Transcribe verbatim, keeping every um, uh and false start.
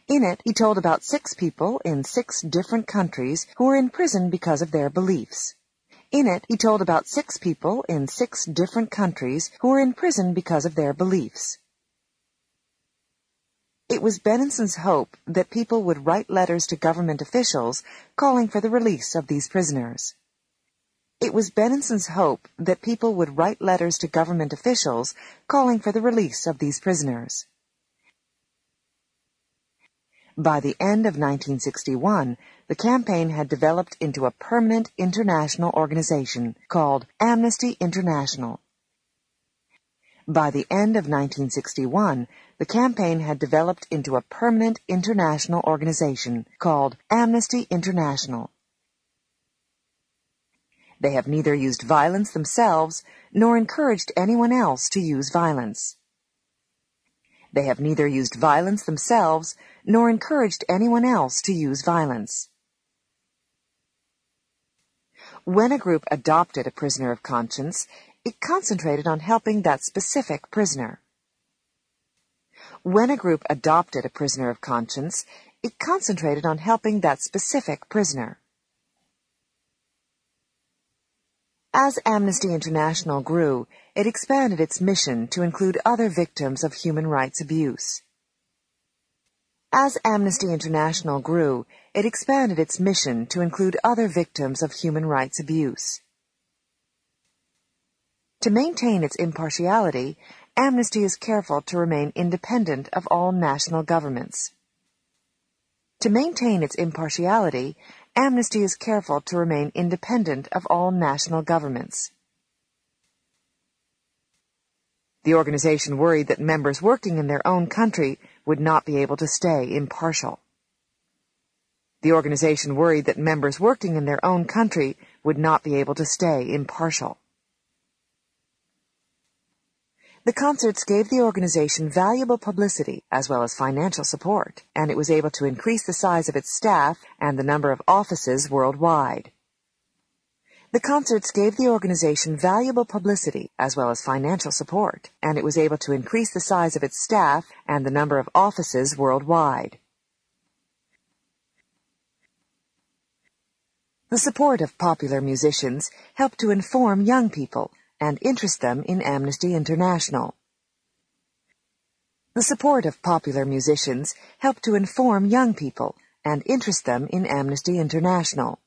In it, he told about six people in six different countries who were in prison because of their beliefs. In it, he told about six people in six different countries who were in prison because of their beliefs. It was Bennenson's hope that people would write letters to government officials calling for the release of these prisoners. It was Bennenson's hope that people would write letters to government officials calling for the release of these prisoners. By the end of nineteen sixty-one, the campaign had developed into a permanent international organization called Amnesty International. By the end of nineteen sixty-one, the campaign had developed into a permanent international organization called Amnesty International. They have neither used violence themselves nor encouraged anyone else to use violence. They have neither used violence themselves nor encouraged anyone else to use violence. When a group adopted a prisoner of conscience, it concentrated on helping that specific prisoner. When a group adopted a prisoner of conscience, it concentrated on helping that specific prisoner. As Amnesty International grew, it expanded its mission to include other victims of human rights abuse. As Amnesty International grew, it expanded its mission to include other victims of human rights abuse. To maintain its impartiality, Amnesty is careful to remain independent of all national governments. To maintain its impartiality, Amnesty is careful to remain independent of all national governments. The organization worried that members working in their own country would not be able to stay impartial. The organization worried that members working in their own country would not be able to stay impartial. The concerts gave the organization valuable publicity as well as financial support, and it was able to increase the size of its staff and the number of offices worldwide. The concerts gave the organization valuable publicity as well as financial support, and it was able to increase the size of its staff and the number of offices worldwide. The support of popular musicians helped to inform young people and interest them in Amnesty International. The support of popular musicians helped to inform young people and interest them in Amnesty International.